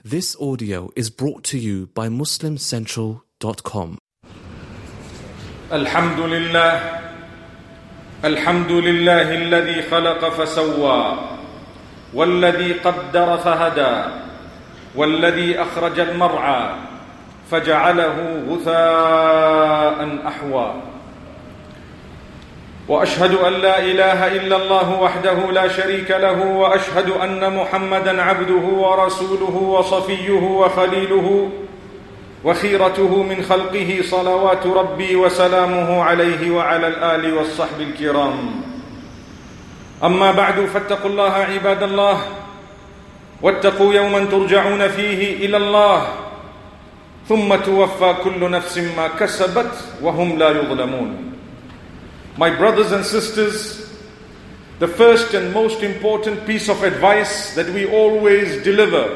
This audio is brought to you by MuslimCentral.com. الحمد لله الذي خلق فسوى والذي قدر فهدى والذي أخرج المرعى فجعله غثاء أحوى وأشهد أن لا إله إلا الله وحده لا شريك له وأشهد أن محمدًا عبده ورسوله وصفيه وخليله وخيرته من خلقه صلوات ربي وسلامه عليه وعلى الآل والصحب الكرام. أما بعد فاتقوا الله عباد الله واتقوا يوما ترجعون فيه إلى الله ثم توفى كل نفس ما كسبت وهم لا يظلمون. My brothers and sisters, the first and most important piece of advice that we always deliver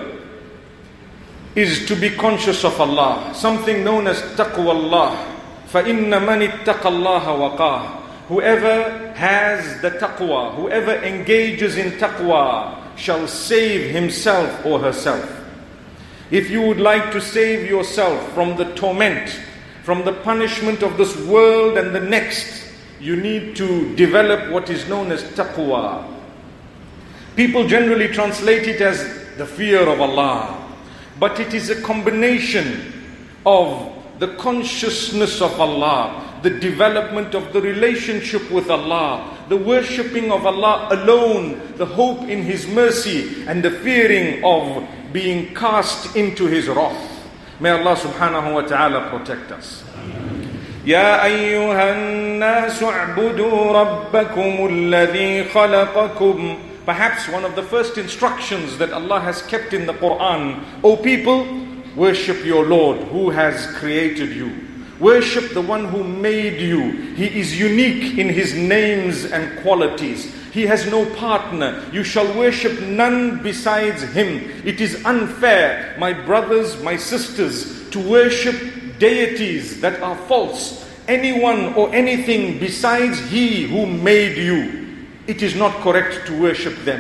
is to be conscious of Allah, something known as taqwa Allah. فَإِنَّ مَنِ اتَّقَى اللَّهَ وَقَاهُ. Whoever has the taqwa, whoever engages in taqwa shall save himself or herself. If you would like to save yourself from the torment, from the punishment of this world and the next, you need to develop what is known as taqwa. People generally translate it as the fear of Allah, but it is a combination of the consciousness of Allah, the development of the relationship with Allah, the worshipping of Allah alone, the hope in His mercy, and the fearing of being cast into His wrath. May Allah subhanahu wa ta'ala protect us. يا أيها الناس اعبدوا ربكم الذي خلقكم. Perhaps one of the first instructions that Allah has kept in the Quran: O people, worship your Lord who has created you. Worship the one who made you. He is unique in His names and qualities. He has no partner. You shall worship none besides Him. It is unfair, my brothers, my sisters, to worship deities that are false, anyone or anything besides He who made you. It is not correct to worship them.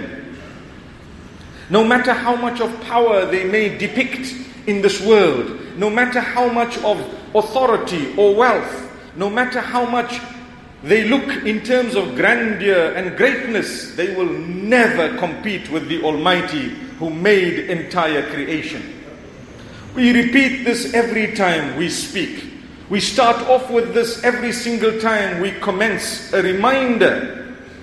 No matter how much of power they may depict in this world, no matter how much of authority or wealth, no matter how much they look in terms of grandeur and greatness, they will never compete with the Almighty who made entire creation. We repeat this every time we speak. We start off with this every single time we commence a reminder.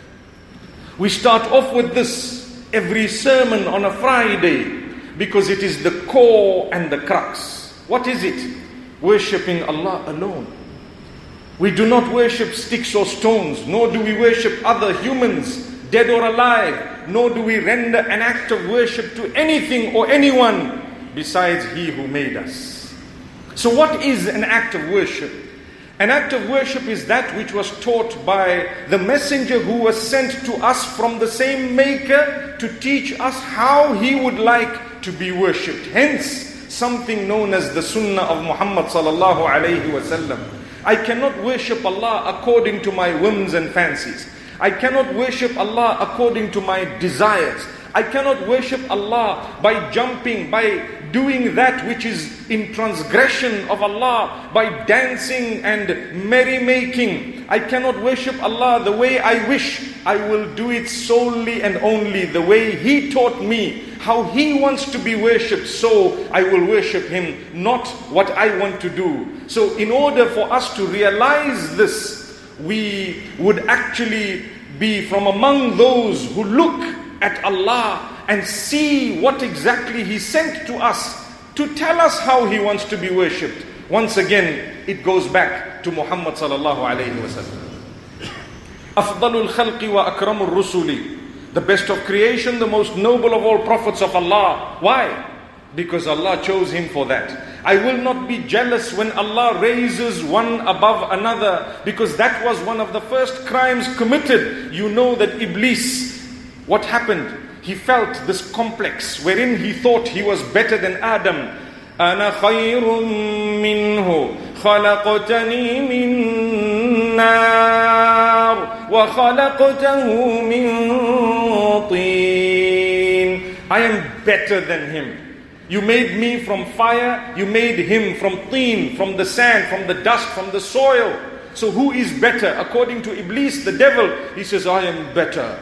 We start off with this every sermon on a Friday because it is the core and the crux. What is it? Worshipping Allah alone. We do not worship sticks or stones, nor do we worship other humans, dead or alive, nor do we render an act of worship to anything or anyone besides He who made us. So what is an act of worship? An act of worship is that which was taught by the messenger who was sent to us from the same maker to teach us how he would like to be worshipped. Hence, something known as the sunnah of Muhammad sallallahu alayhi wasallam. I cannot worship Allah according to my whims and fancies. I cannot worship Allah according to my desires. I cannot worship Allah by jumping, by doing that which is in transgression of Allah, by dancing and merrymaking. I cannot worship Allah the way I wish. I will do it solely and only the way He taught me, how He wants to be worshipped, so I will worship Him, not what I want to do. So in order for us to realize this, we would actually be from among those who look at Allah and see what exactly He sent to us to tell us how He wants to be worshipped. Once again, it goes back to Muhammad sallallahu alayhi wa sallam. أفضل الخلق وأكرم الرسل. The best of creation, the most noble of all prophets of Allah. Why? Because Allah chose him for that. I will not be jealous when Allah raises one above another, because that was one of the first crimes committed. You know that Iblis, what happened? He felt this complex wherein he thought he was better than Adam. أَنَا خَيْرٌ مِّنْهُ خَلَقْتَنِي مِن نَّارٍ وَخَلَقْتَهُ مِن طِينٍ. I am better than him. You made me from fire, you made him from teen, from the sand, from the dust, from the soil. So who is better? According to Iblis, the devil, he says, I am better.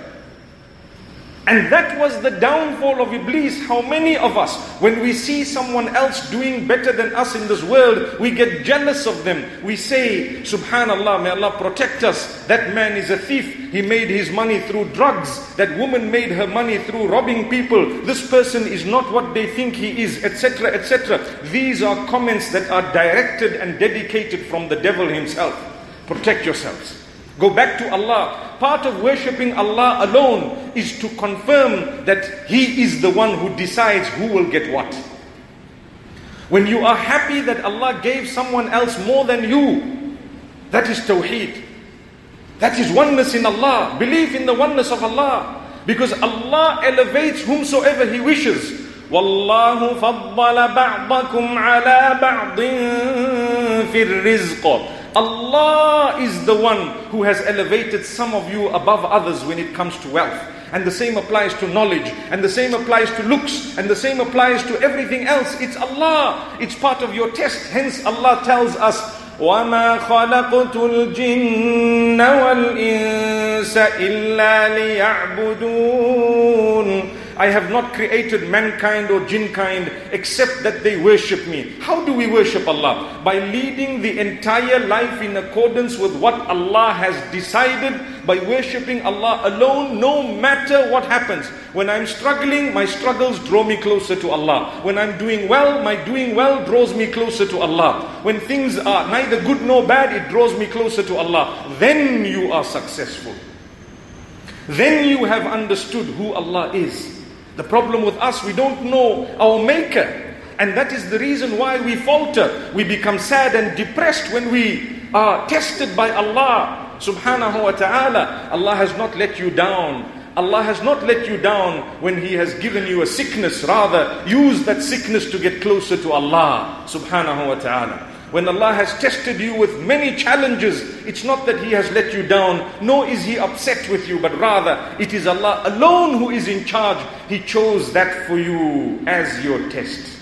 And that was the downfall of Iblis. How many of us, when we see someone else doing better than us in this world, we get jealous of them. We say, Subhanallah, may Allah protect us. That man is a thief. He made his money through drugs. That woman made her money through robbing people. This person is not what they think he is, etc., etc. These are comments that are directed and dedicated from the devil himself. Protect yourselves. Go back to Allah. Part of worshipping Allah alone is to confirm that He is the one who decides who will get what. When you are happy that Allah gave someone else more than you, that is tawheed. That is oneness in Allah. Belief in the oneness of Allah. Because Allah elevates whomsoever He wishes. وَاللَّهُ فَضَّلَ بَعْضَكُمْ عَلَى بَعْضٍ فِي الرِّزْقِ. Allah is the one who has elevated some of you above others when it comes to wealth. And the same applies to knowledge. And the same applies to looks. And the same applies to everything else. It's Allah. It's part of your test. Hence Allah tells us, وَمَا خَلَقْتُ الْجِنَّ وَالْإِنسَ إِلَّا لِيَعْبُدُونَ. I have not created mankind or jinnkind except that they worship me. How do we worship Allah? By leading the entire life in accordance with what Allah has decided, by worshipping Allah alone, no matter what happens. When I'm struggling, my struggles draw me closer to Allah. When I'm doing well, my doing well draws me closer to Allah. When things are neither good nor bad, it draws me closer to Allah. Then you are successful. Then you have understood who Allah is. The problem with us, we don't know our maker. And that is the reason why we falter. We become sad and depressed when we are tested by Allah subhanahu wa ta'ala. Allah has not let you down. Allah has not let you down when He has given you a sickness. Rather, use that sickness to get closer to Allah subhanahu wa ta'ala. When Allah has tested you with many challenges, it's not that He has let you down, nor is He upset with you, but rather it is Allah alone who is in charge. He chose that for you as your test.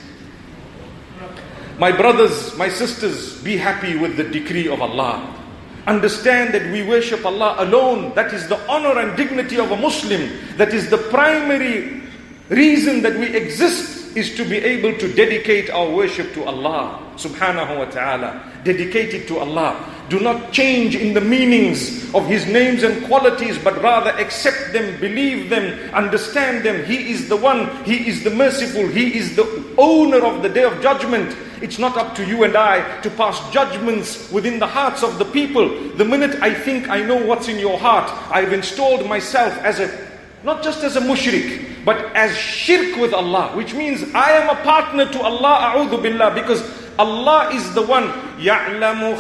My brothers, my sisters, be happy with the decree of Allah. Understand that we worship Allah alone. That is the honor and dignity of a Muslim. That is the primary reason that we exist, is to be able to dedicate our worship to Allah subhanahu wa ta'ala. Dedicate it to Allah. Do not change in the meanings of His names and qualities, but rather accept them, believe them, understand them. He is the one, He is the merciful, He is the owner of the day of judgment. It's not up to you and I to pass judgments within the hearts of the people. The minute I think I know what's in your heart, I've installed myself as not just as a mushrik, but as shirk with Allah, which means I am a partner to Allah, a'udhu billah, because Allah is the one, يَعْلَمُ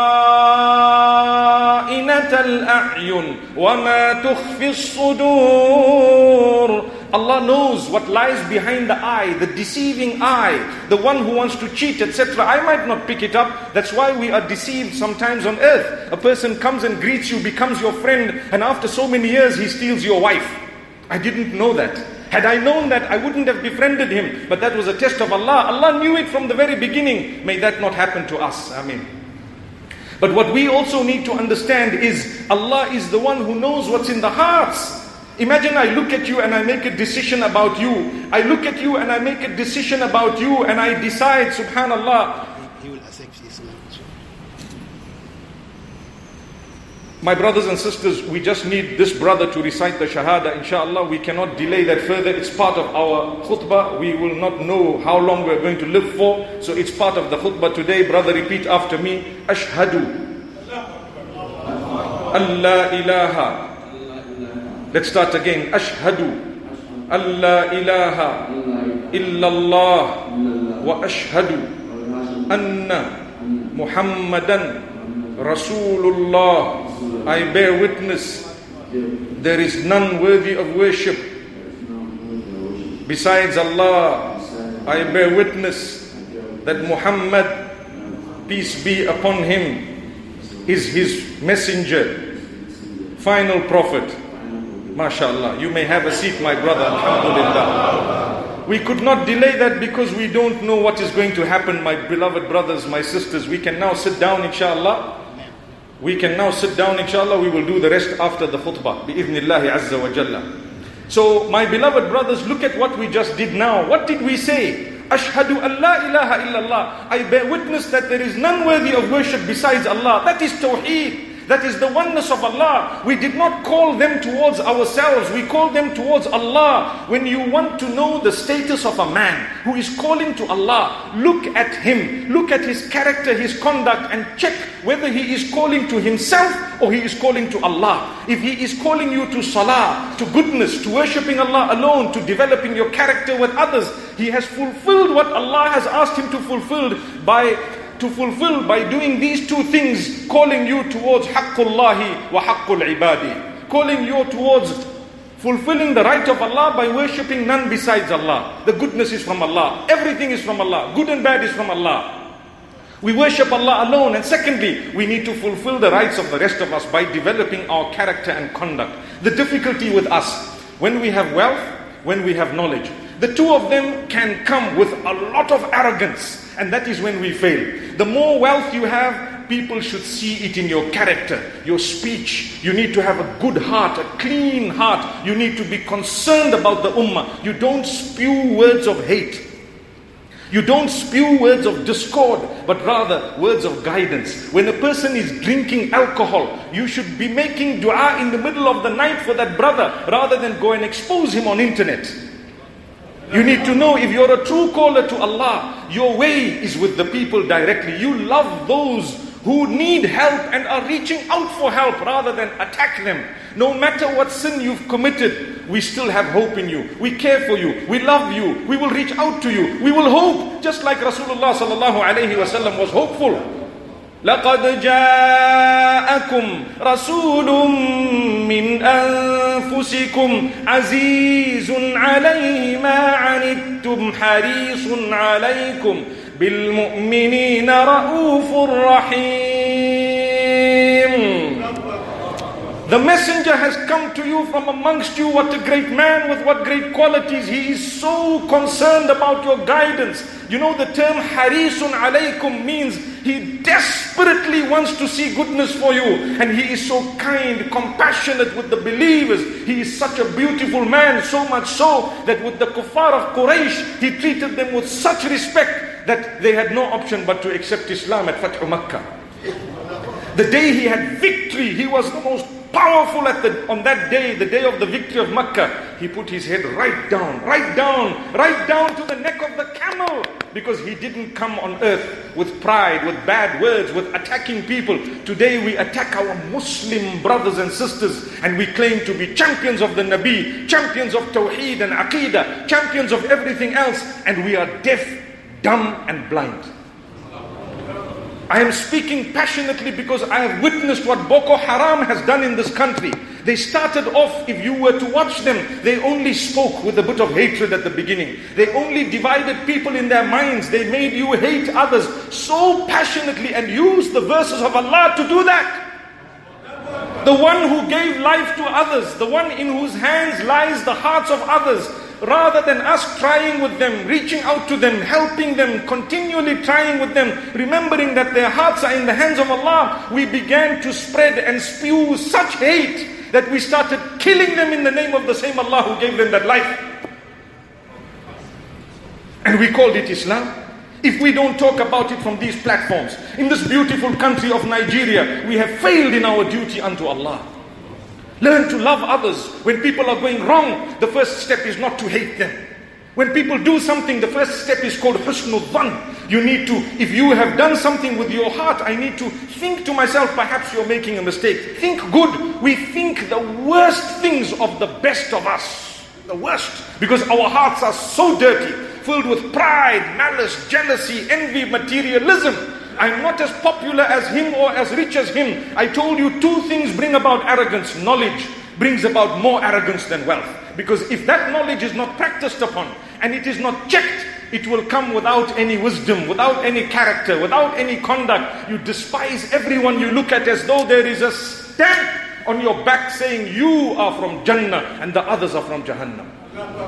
خَائِنَةَ الْأَعْيُنِ وَمَا تُخْفِي الصُّدُورِ. Allah knows what lies behind the eye, the deceiving eye, the one who wants to cheat, etc. I might not pick it up. That's why we are deceived sometimes on earth. A person comes and greets you, becomes your friend, and after so many years he steals your wife. I didn't know that. Had I known that, I wouldn't have befriended him. But that was a test of Allah. Allah knew it from the very beginning. May that not happen to us. Ameen. But what we also need to understand is Allah is the one who knows what's in the hearts. Imagine I look at you and I make a decision about you. I look at you and I make a decision about you, and I decide, subhanallah. He will accept Islam. My brothers and sisters, we just need this brother to recite the Shahada. Inshallah, we cannot delay that further. It's part of our khutbah. We will not know how long we're going to live for. So it's part of the khutbah today. Brother, repeat after me. Ashhadu an la ilaha. Let's start again. Ashhadu an la ilaha illallah wa ashhadu anna Muhammadan Rasulullah. I bear witness there is none worthy of worship besides Allah. I bear witness that Muhammad, peace be upon him, is His messenger, final prophet. MashaAllah. You may have a seat, my brother. Alhamdulillah. We could not delay that because we don't know what is going to happen, my beloved brothers, my sisters. We can now sit down, inshallah. We can now sit down, inshallah. We will do the rest after the khutbah, bi-idhnillahi azza wa jalla. So, my beloved brothers, look at what we just did now. What did we say? Ashhadu an la ilaha illallah. I bear witness that there is none worthy of worship besides Allah. That is tawheed. That is the oneness of Allah. We did not call them towards ourselves. We called them towards Allah. When you want to know the status of a man who is calling to Allah, look at him. Look at his character, his conduct, and check whether he is calling to himself or he is calling to Allah. If he is calling you to salah, to goodness, to worshipping Allah alone, to developing your character with others, he has fulfilled what Allah has asked him to fulfill by doing these two things, calling you towards haqqullahi wa haqqul ibadi, calling you towards fulfilling the right of Allah by worshipping none besides Allah. The goodness is from Allah. Everything is from Allah. Good and bad is from Allah. We worship Allah alone. And secondly, we need to fulfill the rights of the rest of us by developing our character and conduct. The difficulty with us, when we have wealth, when we have knowledge, the two of them can come with a lot of arrogance, and that is when we fail. The more wealth you have, people should see it in your character, your speech. You need to have a good heart, a clean heart. You need to be concerned about the ummah. You don't spew words of hate. You don't spew words of discord, but rather words of guidance. When a person is drinking alcohol, you should be making dua in the middle of the night for that brother, rather than go and expose him on internet. You need to know, if you're a true caller to Allah, your way is with the people directly. You love those who need help and are reaching out for help rather than attack them. No matter what sin you've committed, we still have hope in you. We care for you. We love you. We will reach out to you. We will hope, just like Rasulullah sallallahu alayhi wa sallam was hopeful. لَقَدْ جَاءَكُمْ رَسُولٌ مِّنْ أَنفُسِكُمْ عَزِيزٌ عَلَيْهِ مَا عَنِتُّمْ حَرِيصٌ عَلَيْكُمْ بِالْمُؤْمِنِينَ رَءُوفٌ رَحِيمٌ. The messenger has come to you from amongst you. What a great man, with what great qualities. He is so concerned about your guidance. You know, the term harisun alaykum means he desperately wants to see goodness for you. And he is so kind, compassionate with the believers. He is such a beautiful man, so much so that with the kuffar of Quraysh, he treated them with such respect that they had no option but to accept Islam at Fathu Makkah. The day he had victory, he was the most powerful on that day, the day of the victory of Makkah. He put his head right down to the neck of the camel, because he didn't come on earth with pride, with bad words, with attacking people. Today we attack our Muslim brothers and sisters, and we claim to be champions of the Nabi, champions of Tawheed and Aqidah, champions of everything else, and we are deaf, dumb and blind. I am speaking passionately because I have witnessed what Boko Haram has done in this country. They started off, if you were to watch them, they only spoke with a bit of hatred at the beginning. They only divided people in their minds. They made you hate others so passionately and used the verses of Allah to do that. The one who gave life to others, the one in whose hands lies the hearts of others, rather than us trying with them, reaching out to them, helping them, continually trying with them, remembering that their hearts are in the hands of Allah, we began to spread and spew such hate that we started killing them in the name of the same Allah who gave them that life. And we called it Islam. If we don't talk about it from these platforms, in this beautiful country of Nigeria, we have failed in our duty unto Allah. Learn to love others. When people are going wrong, the first step is not to hate them. When people do something, the first step is called husnul dhan. You need to, if you have done something with your heart, I need to think to myself, perhaps you're making a mistake. Think good. We think the worst things of the best of us. The worst. Because our hearts are so dirty, filled with pride, malice, jealousy, envy, materialism. I'm not as popular as him or as rich as him. I told you two things bring about arrogance. Knowledge brings about more arrogance than wealth. Because if that knowledge is not practiced upon and it is not checked, it will come without any wisdom, without any character, without any conduct. You despise everyone you look at as though there is a stamp on your back saying you are from Jannah and the others are from Jahannam.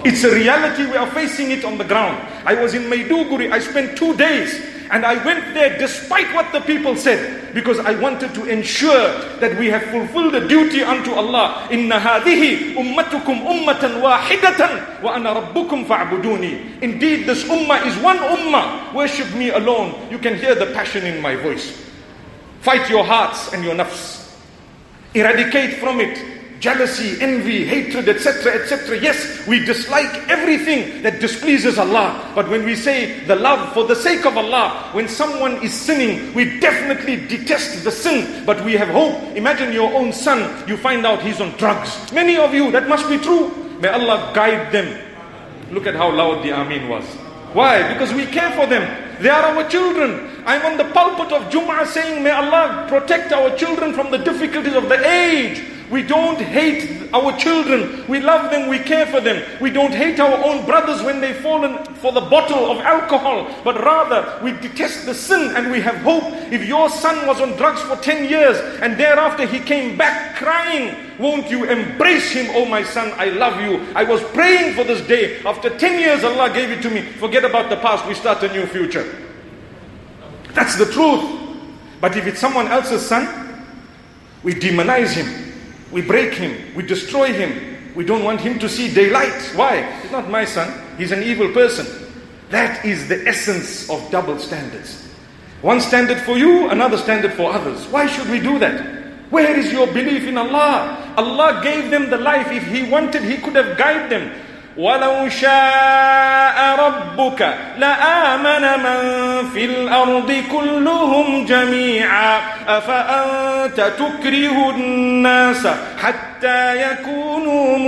It's a reality. We are facing it on the ground. I was in Maiduguri. I spent 2 days. And I went there despite what the people said, because I wanted to ensure that we have fulfilled the duty unto Allah. Inna hadhihi ummatukum ummatan wahidatan wa ana rabbukum fa'buduni. Indeed, this ummah is one ummah. Worship me alone. You can hear the passion in my voice. Fight your hearts and your nafs. Eradicate from it jealousy, envy, hatred, etc., etc. Yes, we dislike everything that displeases Allah. But when we say the love for the sake of Allah, when someone is sinning, we definitely detest the sin, but we have hope. Imagine your own son, you find out he's on drugs. Many of you, that must be true. May Allah guide them. Look at how loud the Ameen was. Why? Because we care for them. They are our children. I'm on the pulpit of Jum'ah saying, may Allah protect our children from the difficulties of the age. We don't hate our children. We love them, we care for them. We don't hate our own brothers when they've fallen for the bottle of alcohol. But rather, we detest the sin and we have hope. If your son was on drugs for 10 years and thereafter he came back crying, won't you embrace him? Oh my son, I love you. I was praying for this day. After 10 years, Allah gave it to me. Forget about the past, we start a new future. That's the truth. But if it's someone else's son, we demonize him. We break him, we destroy him. We don't want him to see daylight. Why? He's not my son, he's an evil person. That is the essence of double standards. One standard for you, another standard for others. Why should we do that? Where is your belief in Allah? Allah gave them the life. If He wanted, He could have guided them. وَلَوْ شَاءَ رَبُّكَ لَآمَنَ مَنْ فِي الْأَرْضِ كُلُّهُمْ جَمِيعًا أَفَأَنْتَ تُكْرِهُ النَّاسَ حَتَّى يَكُونُوا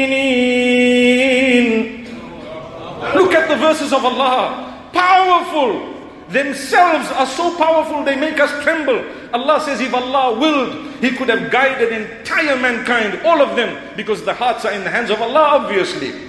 مُؤْمِنِينَ. Look at the verses of Allah. Powerful. Themselves are so powerful they make us tremble. Allah says if Allah willed, He could have guided entire mankind, all of them, because the hearts are in the hands of Allah, obviously.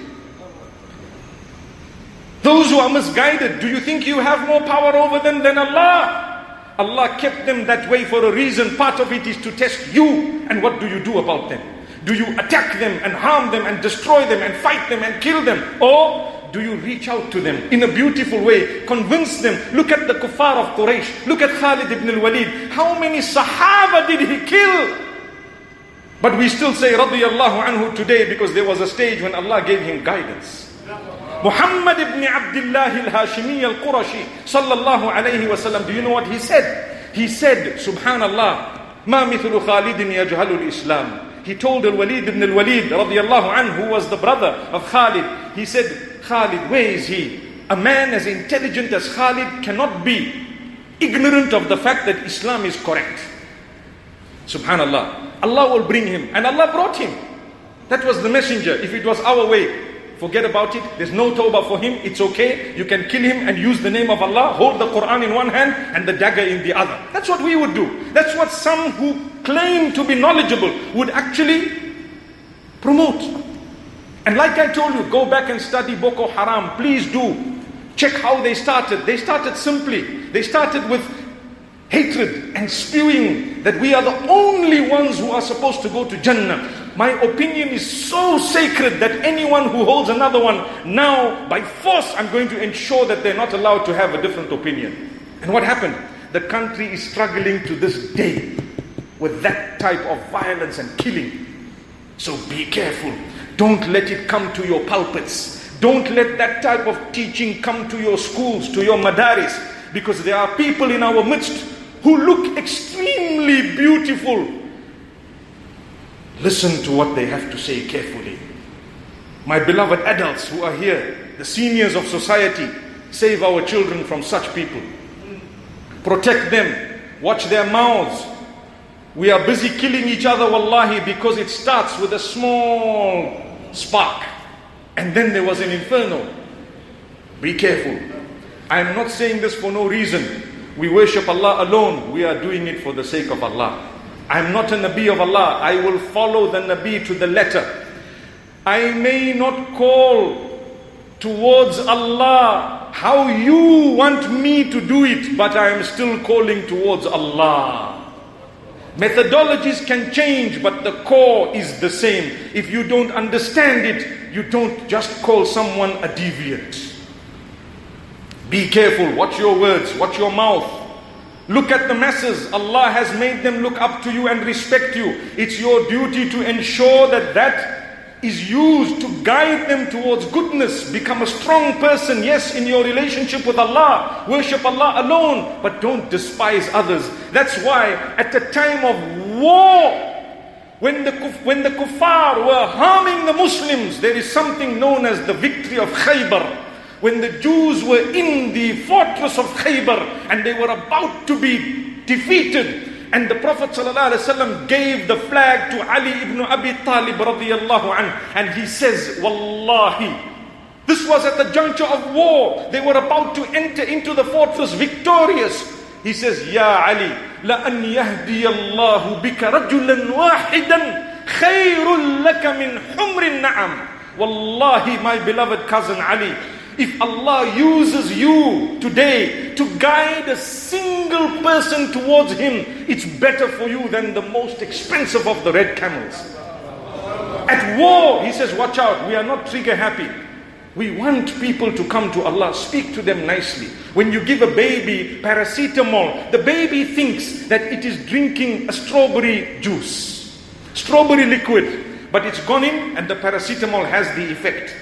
Those who are misguided, do you think you have more power over them than Allah? Allah kept them that way for a reason. Part of it is to test you. And what do you do about them? Do you attack them and harm them and destroy them and fight them and kill them? Or do you reach out to them in a beautiful way, convince them? Look at the kuffar of Quraysh. Look at Khalid ibn al-Walid. How many Sahaba did he kill? But we still say radiyallahu anhu today because there was a stage when Allah gave him guidance. Muhammad ibn Abdullah al-Hashimi al-Qurashi sallallahu alayhi wa sallam, do you know what he said? He said, subhanallah, ma mithlu Khalidin yajhalu al-Islam. He told al-Walid ibn al-Walid radiyallahu anhu, who was the brother of Khalid, he said, Khalid, where is he? A man as intelligent as Khalid cannot be ignorant of the fact that Islam is correct. Subhanallah. Allah will bring him. And Allah brought him. That was the messenger. If it was our way, forget about it. There's no tawbah for him. It's okay. You can kill him and use the name of Allah. Hold the Quran in one hand and the dagger in the other. That's what we would do. That's what some who claim to be knowledgeable would actually promote. And like I told you, go back and study Boko Haram. Please do. Check how they started. They started simply. They started with hatred and spewing that we are the only ones who are supposed to go to Jannah. My opinion is so sacred that anyone who holds another one, now by force I'm going to ensure that they're not allowed to have a different opinion. And what happened? The country is struggling to this day with that type of violence and killing. So be careful. Don't let it come to your pulpits. Don't let that type of teaching come to your schools, to your madaris. Because there are people in our midst who look extremely beautiful. Listen to what they have to say carefully. My beloved adults who are here, the seniors of society, save our children from such people. Protect them. Watch their mouths. We are busy killing each other, wallahi, because it starts with a small spark. And then there was an inferno. Be careful. I am not saying this for no reason. We worship Allah alone. We are doing it for the sake of Allah. I am not a Nabi of Allah. I will follow the Nabi to the letter. I may not call towards Allah how you want me to do it, but I am still calling towards Allah. Methodologies can change, but the core is the same. If you don't understand it, you don't just call someone a deviant. Be careful, watch your words, watch your mouth. Look at the masses. Allah has made them look up to you and respect you. It's your duty to ensure that that is used to guide them towards goodness. Become a strong person, yes, in your relationship with Allah. Worship Allah alone, but don't despise others. That's why at the time of war, when the kuffar were harming the Muslims, there is something known as the victory of Khaybar. When the Jews were in the fortress of Khaybar and they were about to be defeated, and the Prophet ﷺ gave the flag to Ali ibn Abi Talib radiyallahu anhu, and he says, Wallahi, this was at the juncture of war. They were about to enter into the fortress victorious. He says, Ya Ali, لَأَنْ يَهْدِيَ اللَّهُ بِكَ رَجُلًا وَاحِدًا خَيْرٌ لَكَ مِنْ حُمْرِ النَّعَمِ. Wallahi, my beloved cousin Ali, if Allah uses you today to guide a single person towards Him, it's better for you than the most expensive of the red camels. At war, he says, watch out, we are not trigger happy. We want people to come to Allah. Speak to them nicely. When you give a baby paracetamol, the baby thinks that it is drinking a strawberry juice, strawberry liquid, but it's gone in and the paracetamol has the effect.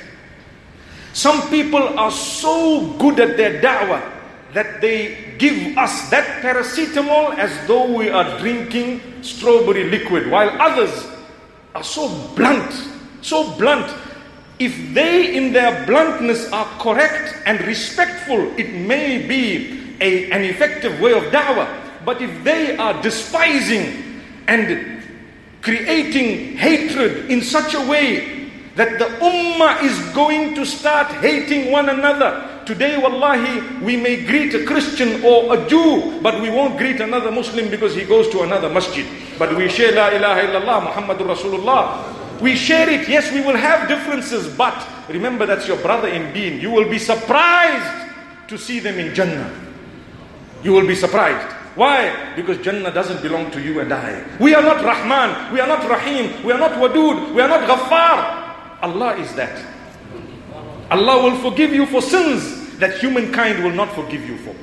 Some people are so good at their da'wah that they give us that paracetamol as though we are drinking strawberry liquid, while others are so blunt, so blunt. If they in their bluntness are correct and respectful, it may be an effective way of da'wah. But if they are despising and creating hatred in such a way that the ummah is going to start hating one another. Today, wallahi, we may greet a Christian or a Jew, but we won't greet another Muslim because he goes to another masjid. But we share La ilaha illallah, Muhammadur Rasulullah. We share it. Yes, we will have differences, but remember that's your brother in deen. You will be surprised to see them in Jannah. You will be surprised. Why? Because Jannah doesn't belong to you and I. We are not Rahman, we are not Rahim, we are not Wadud, we are not Ghaffar. Allah is that. Allah will forgive you for sins that humankind will not forgive you for.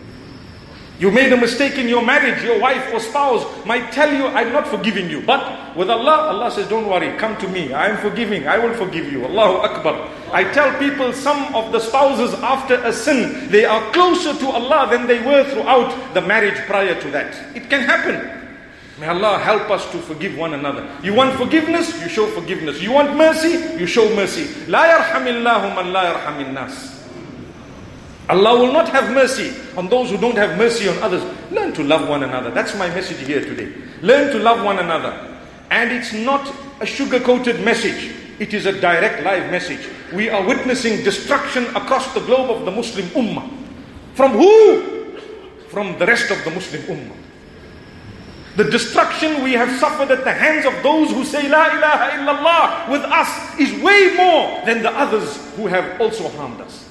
You made a mistake in your marriage, your wife or spouse might tell you, I'm not forgiving you. But with Allah, Allah says, don't worry, come to me. I am forgiving, I will forgive you. Allahu Akbar. I tell people some of the spouses after a sin, they are closer to Allah than they were throughout the marriage prior to that. It can happen. May Allah help us to forgive one another. You want forgiveness? You show forgiveness. You want mercy? You show mercy. La yarhamillahu man la yarhamin nas. Allah will not have mercy on those who don't have mercy on others. Learn to love one another. That's my message here today. Learn to love one another. And it's not a sugar-coated message. It is a direct live message. We are witnessing destruction across the globe of the Muslim Ummah. From who? From the rest of the Muslim Ummah. The destruction we have suffered at the hands of those who say La ilaha illallah with us is way more than the others who have also harmed us.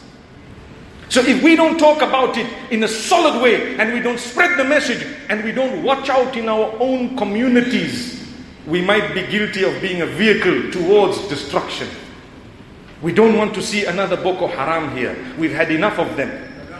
So if we don't talk about it in a solid way, and we don't spread the message, and we don't watch out in our own communities, we might be guilty of being a vehicle towards destruction. We don't want to see another Boko Haram here. We've had enough of them.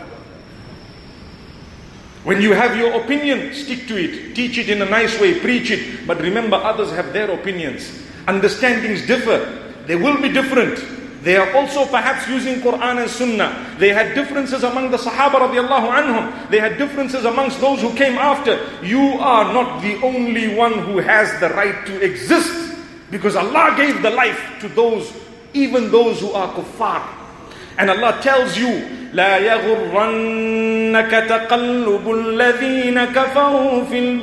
When you have your opinion, stick to it. Teach it in a nice way, preach it. But remember, others have their opinions. Understandings differ. They will be different. They are also perhaps using Quran and Sunnah. They had differences among the Sahaba radiallahu anhum. They had differences amongst those who came after. You are not the only one who has the right to exist. Because Allah gave the life to those, even those who are kuffar. And Allah tells you, لا يغرنك تقلب الذين كفروا في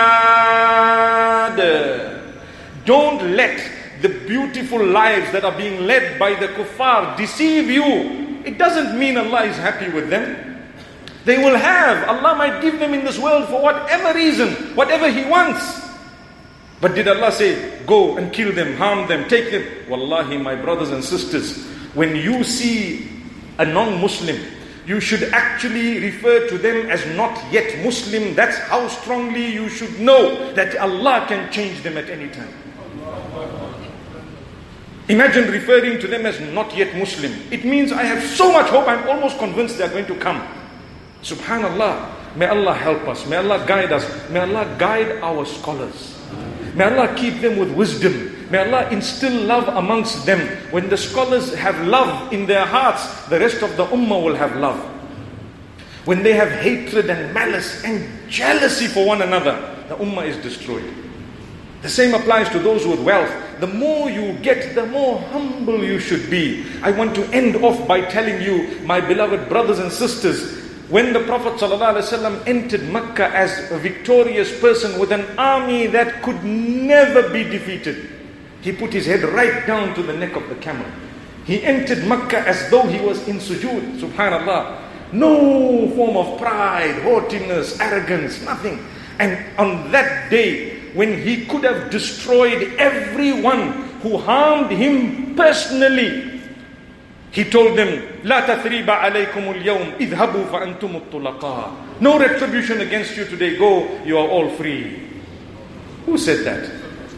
البلاد. Don't let the beautiful lives that are being led by the kuffar deceive you. It doesn't mean Allah is happy with them. They will have, Allah might give them in this world for whatever reason, whatever He wants. But did Allah say, go and kill them, harm them, take them? Wallahi, my brothers and sisters, when you see a non-Muslim, you should actually refer to them as not yet Muslim. That's how strongly you should know that Allah can change them at any time. Imagine referring to them as not yet Muslim. It means I have so much hope, I'm almost convinced they are going to come. Subhanallah. May Allah help us. May Allah guide us. May Allah guide our scholars. May Allah keep them with wisdom. May Allah instill love amongst them. When the scholars have love in their hearts, the rest of the ummah will have love. When they have hatred and malice and jealousy for one another, the ummah is destroyed. The same applies to those with wealth. The more you get, the more humble you should be. I want to end off by telling you, my beloved brothers and sisters, when the Prophet ﷺ entered Mecca as a victorious person with an army that could never be defeated, he put his head right down to the neck of the camel. He entered Mecca as though he was in sujood. Subhanallah. No form of pride, haughtiness, arrogance, nothing. And on that day, when he could have destroyed everyone who harmed him personally, he told them, لا تثريب عليكم اليوم اذهبوا فأنتم الطلقاء. No retribution against you today. Go, you are all free. Who said that?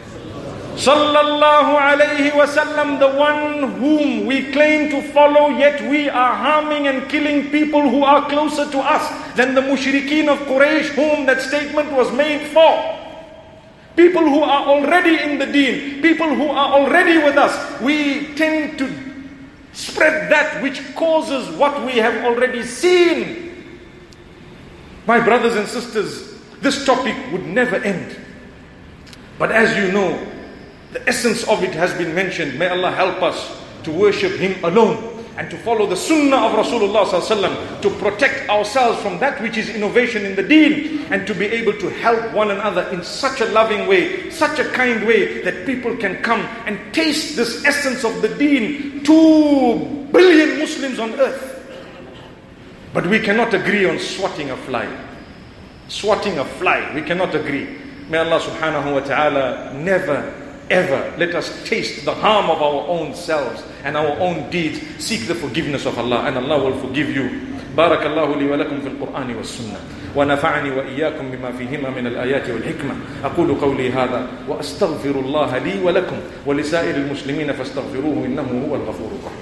Sallallahu alayhi wasallam, the one whom we claim to follow, yet we are harming and killing people who are closer to us than the mushrikeen of Quraysh, whom that statement was made for. People who are already in the deen, people who are already with us, we tend to spread that which causes what we have already seen. My brothers and sisters, this topic would never end. But as you know, the essence of it has been mentioned. May Allah help us to worship Him alone and to follow the sunnah of Rasulullah ﷺ, to protect ourselves from that which is innovation in the deen, and to be able to help one another in such a loving way, such a kind way, that people can come and taste this essence of the deen. 2 billion Muslims on earth. But we cannot agree on swatting a fly. Swatting a fly, we cannot agree. May Allah subhanahu wa ta'ala never ever let us taste the harm of our own selves and our own deeds. Seek the forgiveness of Allah, and Allah will forgive you. بارك الله لي ولكم في القرآن والسنة ونفعني وإياكم بما فيهما من الآيات والحكمة. أقول قولي هذا وأستغفر الله لي ولكم ولسائر المسلمين فاستغفروه إنه هو الغفور الرحيم.